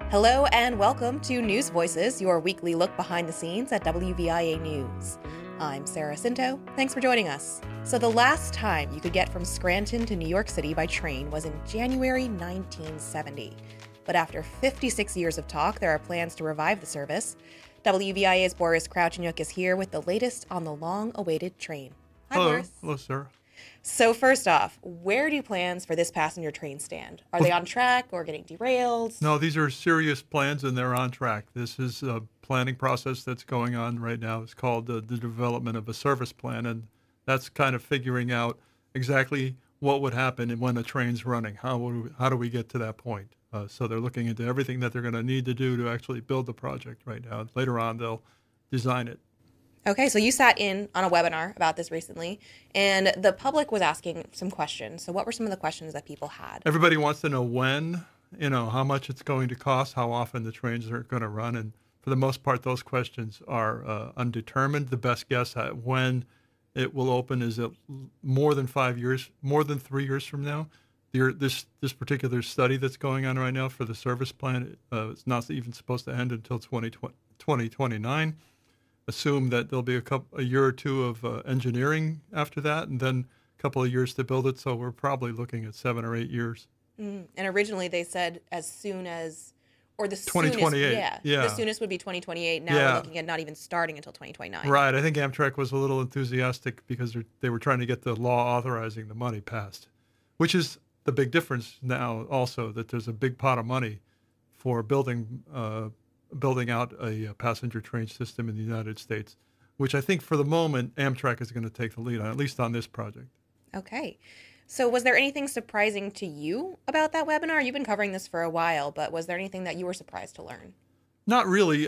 Hello and welcome to News Voices, your weekly look behind the scenes at WVIA News. I'm Sarah Cinto. Thanks for joining us. So the last time you could get from Scranton to New York City by train was in January 1970. But after 56 years of talk, there are plans to revive the service. WVIA's Boris Kravchuk is here with the latest on the long-awaited train. Hi, Hello. Boris. Hello, Sarah. So first off, where do plans for this passenger train stand? Are they on track or getting derailed? No, these are serious plans and they're on track. This is a planning process that's going on right now. It's called the development of a service plan, and that's kind of figuring out exactly what would happen when a train's running. How do we get to that point? So they're looking into everything that they're going to need to do to actually build the project right now. Later on, they'll design it. Okay, so you sat in on a webinar about this recently, and the public was asking some questions. So what were some of the questions that people had? Everybody wants to know when, how much it's going to cost, how often the trains are going to run. And for the most part, those questions are undetermined. The best guess at when it will open is more than 5 years, more than 3 years from now. This particular study that's going on right now for the service plan, it's not even supposed to end until 2029. Assume that there'll be a year or two of engineering after that, and then a couple of years to build it. So we're probably looking at 7 or 8 years. And originally they said as soon as, or the 2028. soonest, the soonest would be 2028. Now we're looking at not even starting until 2029. Right. I think Amtrak was a little enthusiastic because they were trying to get the law authorizing the money passed, which is the big difference now. Also, that there's a big pot of money for building out a passenger train system in the United States, which I think for the moment Amtrak is going to take the lead on, at least on this project. Okay. So was there anything surprising to you about that webinar? You've been covering this for a while, but was there anything that you were surprised to learn? Not really.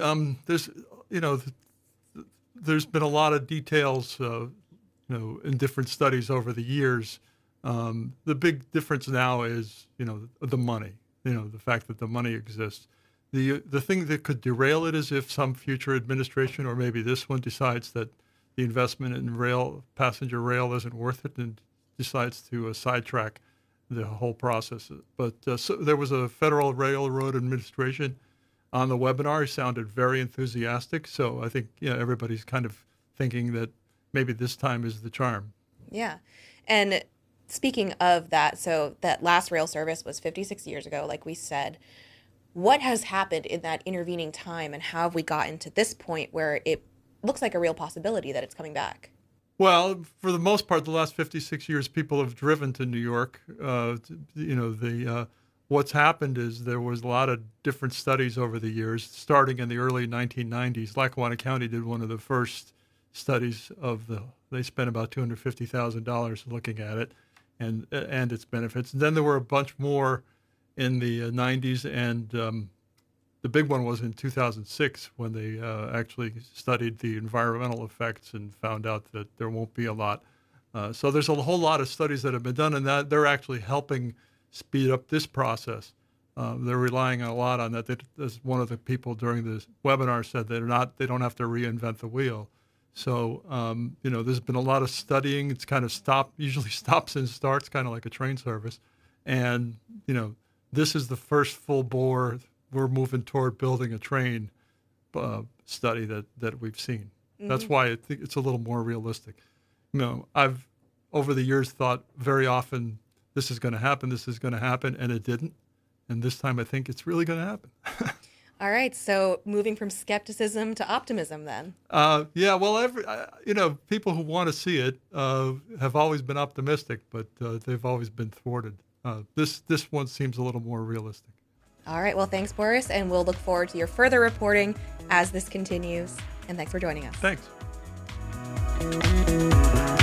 There's been a lot of details, in different studies over the years. The big difference now is, the money, the fact that the money exists. The thing that could derail it is if some future administration, or maybe this one, decides that the investment in passenger rail isn't worth it and decides to sidetrack the whole process. But so there was a Federal Railroad Administration on the webinar. It sounded very enthusiastic. So I think everybody's kind of thinking that maybe this time is the charm. Yeah. And speaking of that, so that last rail service was 56 years ago, like we said. What has happened in that intervening time, and how have we gotten to this point where it looks like a real possibility that it's coming back? Well, for the most part, the last 56 years, people have driven to New York. What's happened is there was a lot of different studies over the years, starting in the early 1990s. Lackawanna County did one of the first studies they spent about $250,000 looking at it and its benefits. And then there were a bunch more in the 90s, and the big one was in 2006 when they actually studied the environmental effects and found out that there won't be a lot. So there's a whole lot of studies that have been done, and that they're actually helping speed up this process. They're relying a lot on that. As one of the people during this webinar said, they don't have to reinvent the wheel. So there's been a lot of studying. It's kind of usually stops and starts, kind of like a train service, and this is the first full bore. We're moving toward building a train study that we've seen. Mm-hmm. That's why I think it's a little more realistic. I've over the years thought very often this is going to happen, and it didn't. And this time I think it's really going to happen. All right. So moving from skepticism to optimism then. People who want to see it have always been optimistic, but they've always been thwarted. This one seems a little more realistic. All right. Well, thanks, Boris. And we'll look forward to your further reporting as this continues. And thanks for joining us. Thanks.